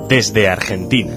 desde Argentina.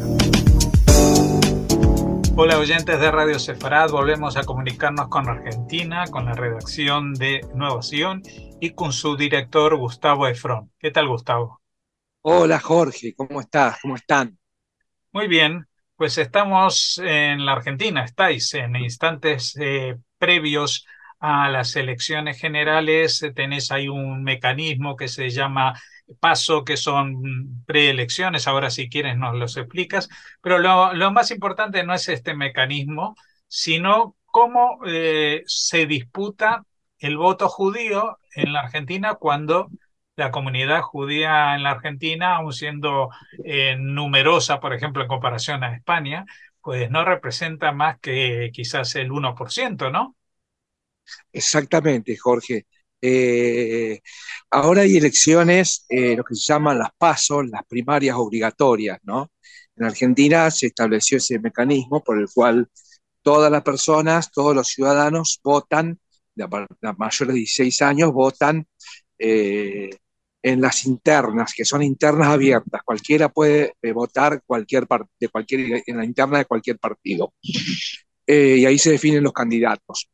Hola oyentes de Radio Sefarad, volvemos a comunicarnos con Argentina, con la redacción de Nueva Sion y con su director Gustavo Efrón. ¿Qué tal, Gustavo? Hola Jorge, ¿cómo estás? ¿Cómo están? Muy bien, pues estamos en la Argentina, estáis en instantes previos a las elecciones generales, tenés ahí un mecanismo que se llama PASO, que son preelecciones, ahora si quieres nos los explicas, pero lo más importante no es este mecanismo, sino cómo se disputa el voto judío en la Argentina cuando la comunidad judía en la Argentina, aun siendo numerosa, por ejemplo, en comparación a España, pues no representa más que quizás el 1%, ¿no? Exactamente, Jorge. Eh, Ahora hay elecciones, lo que se llaman las PASO, las primarias obligatorias, ¿no? En Argentina se estableció ese mecanismo por el cual todas las personas, todos los ciudadanos votan, de mayores de 16 años, votan eh, en las internas, que son internas abiertas. Cualquiera puede votar en la interna de cualquier partido. Y ahí se definen los candidatos.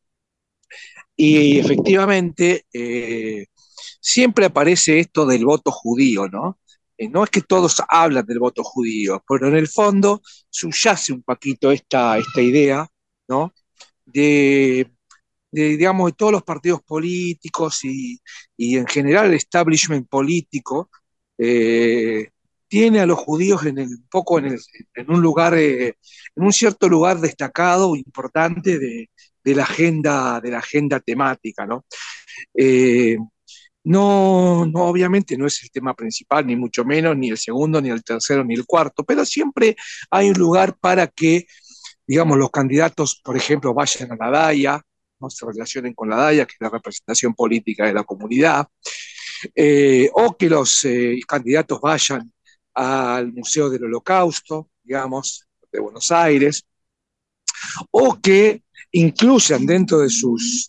Y efectivamente, siempre aparece esto del voto judío, ¿no? No es que todos hablan del voto judío, pero en el fondo subyace un poquito esta idea, ¿no? De, digamos, de todos los partidos políticos y en general el establishment político, eh, tiene a los judíos un poco en un lugar, en un cierto lugar destacado, importante de la agenda temática, ¿no? Eh, no, obviamente no es el tema principal, ni mucho menos, ni el segundo, ni el tercero, ni el cuarto, pero siempre hay un lugar para que, digamos, los candidatos, por ejemplo, vayan a la DAIA, ¿no? Se relacionen con la DAIA, que es la representación política de la comunidad, o que los candidatos vayan al Museo del Holocausto, digamos, de Buenos Aires, o que incluyan dentro de sus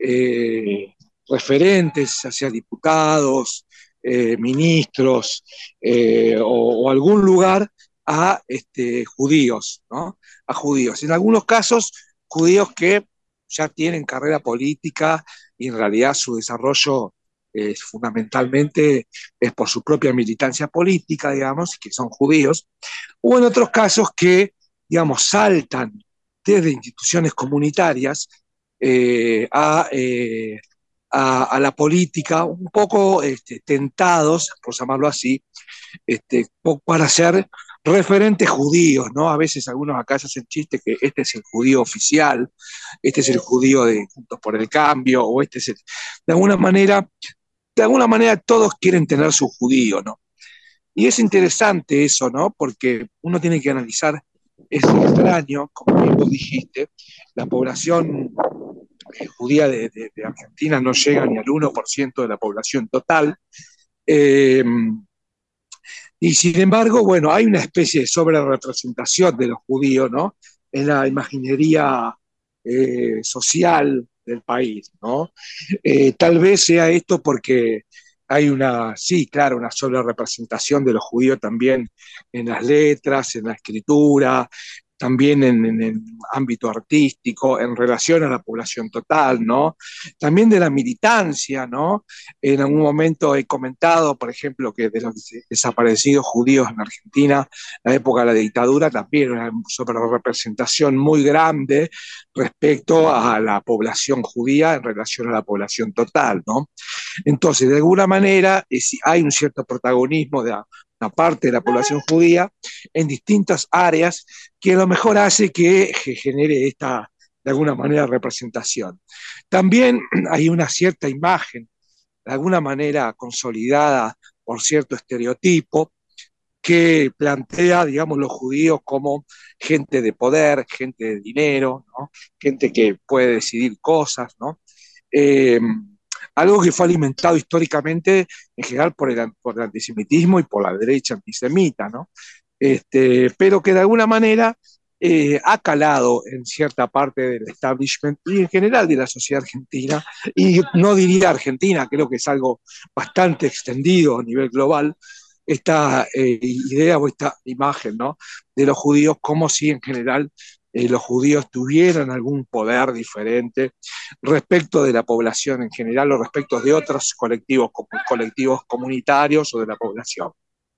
referentes, ya sea diputados, ministros, o algún lugar a judíos, ¿no? A judíos. En algunos casos, judíos que ya tienen carrera política y en realidad su desarrollo fundamentalmente es por su propia militancia política, digamos, que son judíos, o en otros casos que, digamos, saltan desde instituciones comunitarias eh, a, eh, a la política, un poco tentados, por llamarlo así, para ser referentes judíos, ¿no? A veces algunos acá se hacen chiste que este es el judío oficial, este es el judío de Juntos por el Cambio, o este es el... De alguna manera todos quieren tener su judío, ¿no? Y es interesante eso, ¿no? Porque uno tiene que analizar ese extraño, como bien vos dijiste, la población judía de Argentina no llega ni al 1% de la población total. Eh, y sin embargo, bueno, hay una especie de sobrerepresentación de los judíos, ¿no? En la imaginería social del país, ¿no? Tal vez sea esto porque hay sí, claro, una sobrerepresentación de los judíos también en las letras, en la escritura, también en el ámbito artístico, en relación a la población total, ¿no? También de la militancia, ¿no? En algún momento he comentado, por ejemplo, que de los desaparecidos judíos en Argentina, en la época de la dictadura, también una sobrerepresentación muy grande respecto a la población judía en relación a la población total, ¿no? Entonces, de alguna manera, hay un cierto protagonismo de una parte de la población judía en distintas áreas que a lo mejor hace que genere esta, de alguna manera, representación. También hay una cierta imagen, de alguna manera consolidada por cierto estereotipo, que plantea, digamos, los judíos como gente de poder, gente de dinero, ¿no? Gente que puede decidir cosas, ¿no? Eh, Algo que fue alimentado históricamente en general por el antisemitismo y por la derecha antisemita, ¿no? Pero que de alguna manera ha calado en cierta parte del establishment y en general de la sociedad argentina, y no diría argentina, creo que es algo bastante extendido a nivel global, esta idea o esta imagen, ¿no? De los judíos como si en general los judíos tuvieran algún poder diferente respecto de la población en general o respecto de otros colectivos, como colectivos comunitarios o de la población.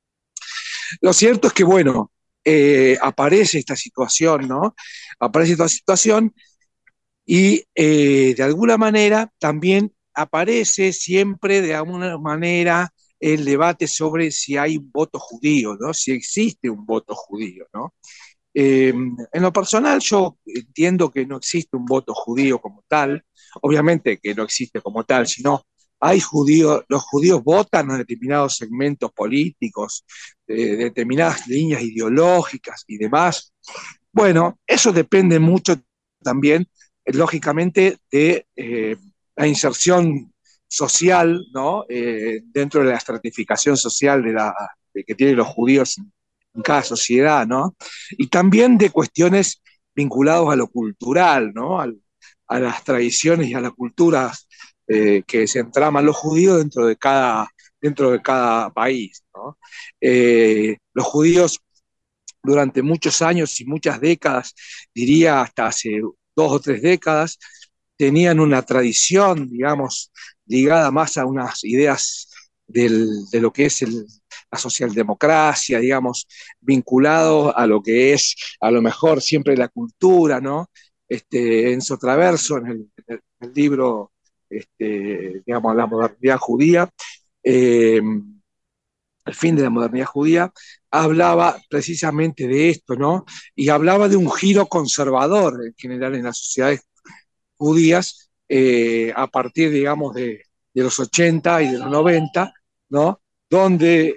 Lo cierto es que, bueno, aparece esta situación, ¿no? Aparece esta situación y de alguna manera también aparece siempre de alguna manera el debate sobre si hay un voto judío, ¿no? Si existe un voto judío, ¿no? En lo personal yo entiendo que no existe un voto judío como tal, obviamente que no existe como tal, sino hay judíos, los judíos votan a determinados segmentos políticos, determinadas líneas ideológicas y demás. Bueno, eso depende mucho también, lógicamente, de la inserción social, ¿no? Dentro de la estratificación social de que tienen los judíos en cada sociedad, ¿no? Y también de cuestiones vinculadas a lo cultural, ¿no? A las tradiciones y a las culturas que se entraman los judíos dentro de cada país, ¿no? Los judíos durante muchos años y muchas décadas, diría hasta hace 2 o 3 décadas, tenían una tradición, digamos, ligada más a unas ideas de lo que es la socialdemocracia, digamos, vinculado a lo que es, a lo mejor, siempre la cultura, ¿no? Enzo Traverso, en el libro, digamos, La modernidad judía, eh, el fin de la modernidad judía, hablaba precisamente de esto, ¿no? Y hablaba de un giro conservador en general en las sociedades judías a partir, digamos, de los 80 y de los 90, ¿no? Donde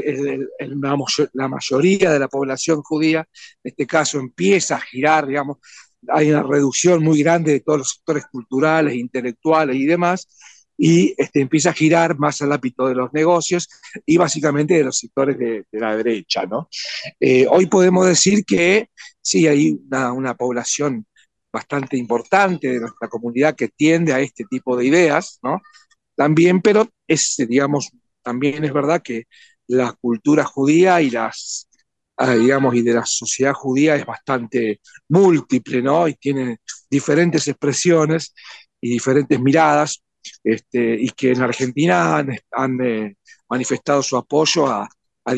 la mayoría de la población judía, en este caso, empieza a girar, digamos, hay una reducción muy grande de todos los sectores culturales, intelectuales y demás, y empieza a girar más al ámbito de los negocios y básicamente de los sectores de la derecha, ¿no? Hoy podemos decir que sí, hay una población bastante importante de nuestra comunidad que tiende a este tipo de ideas, ¿no? También, pero digamos, también es verdad que la cultura judía y digamos, y de la sociedad judía es bastante múltiple, ¿no? Y tiene diferentes expresiones y diferentes miradas, y que en Argentina han manifestado su apoyo a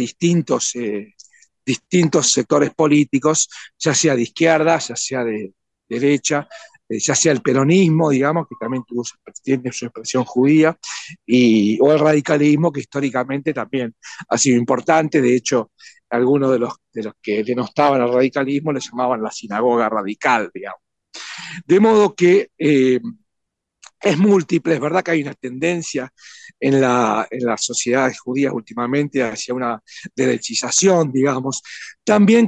distintos sectores políticos, ya sea de izquierda, ya sea de derecha, ya sea el peronismo, digamos, que también tiene su expresión judía, o el radicalismo, que históricamente también ha sido importante. De hecho, algunos de los que denostaban al radicalismo le llamaban la sinagoga radical, digamos. De modo que es múltiple, es verdad que hay una tendencia en las sociedades judías últimamente hacia una derechización, digamos, también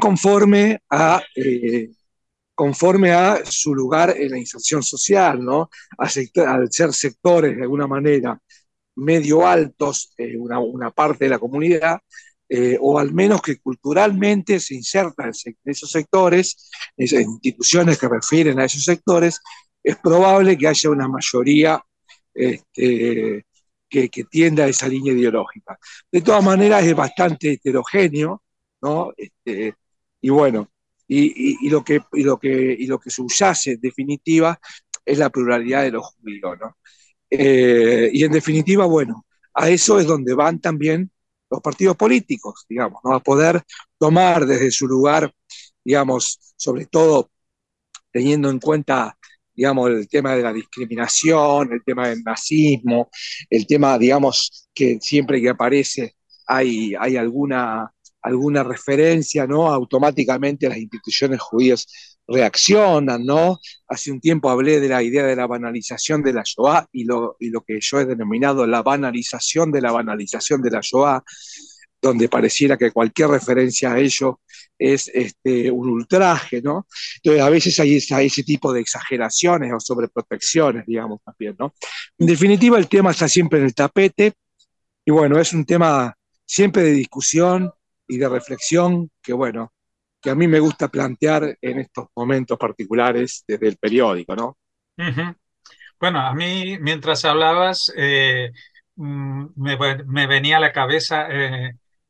conforme a su lugar en la inserción social, ¿no? Al ser sectores de alguna manera medio altos, una parte de la comunidad, o al menos que culturalmente se inserta en esos sectores, esas instituciones que refieren a esos sectores, es probable que haya una mayoría este, que tienda a esa línea ideológica. De todas maneras, es bastante heterogéneo, ¿no? Y bueno, y lo que subyace en definitiva es la pluralidad de los judíos, ¿no? Y en definitiva, bueno, a eso es donde van también los partidos políticos, digamos, ¿no? A poder tomar desde su lugar, digamos, sobre todo teniendo en cuenta, digamos, el tema de la discriminación, el tema del nazismo, el tema, digamos, que siempre que aparece hay alguna referencia, ¿no? Automáticamente las instituciones judías reaccionan, ¿no? Hace un tiempo hablé de la idea de la banalización de la Shoah y lo que yo he denominado la banalización de la Shoah, donde pareciera que cualquier referencia a ello es un ultraje, ¿no? Entonces, a veces hay ese tipo de exageraciones o sobreprotecciones, digamos, también, ¿no? En definitiva, el tema está siempre en el tapete y, bueno, es un tema siempre de discusión y de reflexión que, bueno, que a mí me gusta plantear en estos momentos particulares desde el periódico, ¿no? Ujú. Bueno, a mí mientras hablabas me venía a la cabeza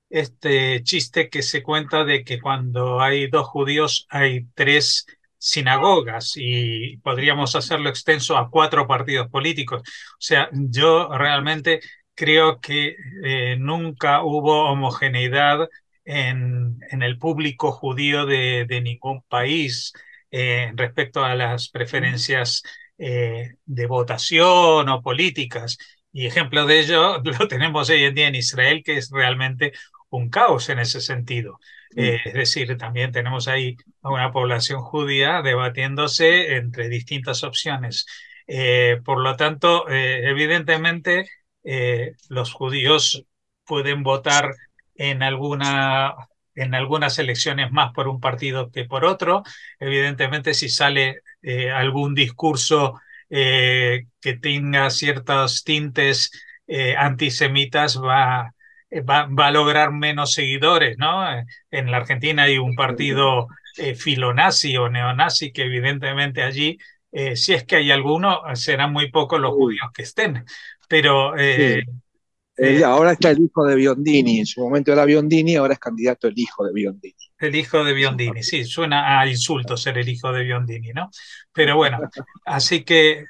este chiste que se cuenta de que cuando hay dos judíos hay tres sinagogas y podríamos hacerlo extenso a cuatro partidos políticos. O sea, yo realmente creo que nunca hubo homogeneidad en el público judío de ningún país respecto a las preferencias de votación o políticas. Y ejemplo de ello lo tenemos hoy en día en Israel, que es realmente un caos en ese sentido. Es decir, también tenemos ahí a una población judía debatiéndose entre distintas opciones. Por lo tanto, evidentemente, los judíos pueden votar en en algunas elecciones más por un partido que por otro. Evidentemente, si sale algún discurso que tenga ciertos tintes antisemitas, va a lograr menos seguidores, ¿no? En la Argentina hay un partido filonazi o neonazi que evidentemente allí, si es que hay alguno, serán muy pocos los Sí, judíos que estén. Pero sí. eh, Ahora está el hijo de Biondini, en su momento era Biondini, ahora es candidato el hijo de Biondini. el hijo de Es un Biondini, partido. sí, suena a insulto ser el hijo de Biondini, ¿no? Pero bueno, así que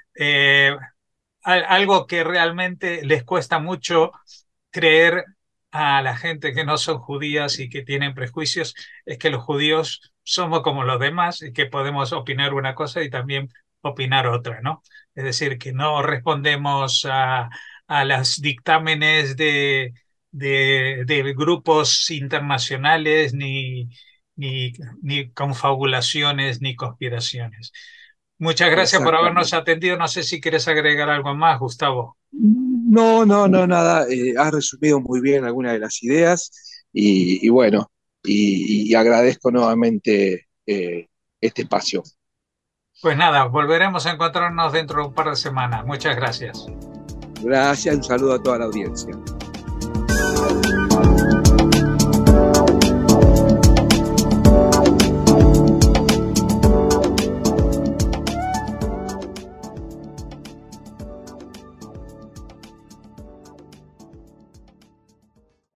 algo que realmente les cuesta mucho creer a la gente que no son judías y que tienen prejuicios es que los judíos somos como los demás y que podemos opinar una cosa y también opinar otra, ¿no? Es decir, que no respondemos a los dictámenes de grupos internacionales ni confabulaciones ni conspiraciones. Muchas gracias por habernos Exactamente. atendido. No sé si quieres agregar algo más, Gustavo. No, no, no, nada. Has resumido muy bien algunas de las ideas y bueno, y agradezco nuevamente este espacio. Pues nada, volveremos a encontrarnos dentro de un par de semanas. Muchas gracias. Gracias, un saludo a toda la audiencia.